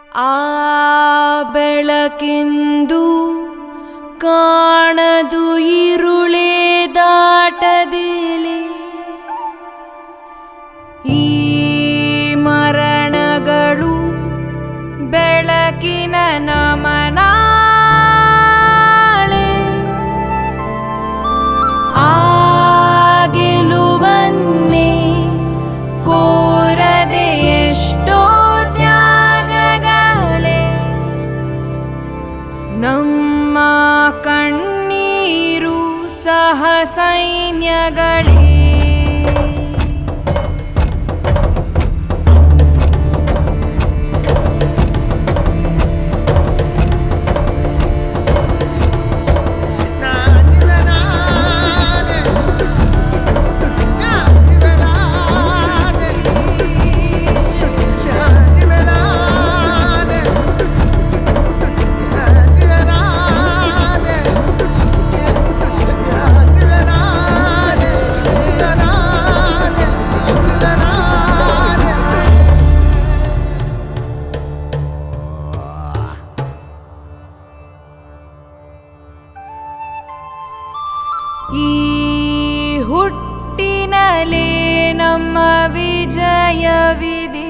ಆ ಬೆಳಕೆಂದು ಕಾಣದು ಇರುಳೇ ದಾಟದಿಲೆ ಈ ಮರಣಗಳು ಬೆಳಕಿನ ನಮನಾಳೆ ಆ ಗೆಲುವನ್ನೇ ಕೋರದೆ ಎಷ್ಟೋ ತ್ಯಾಗಗಳೇ ನಮ್ಮ ಕಣ್ಣೀರು ಸಹ ಸೈನ್ಯಗಳೇ ಈ ಹುಟ್ಟಿನಲೇ ನಮ್ಮ ವಿಜಯವಿದೆ.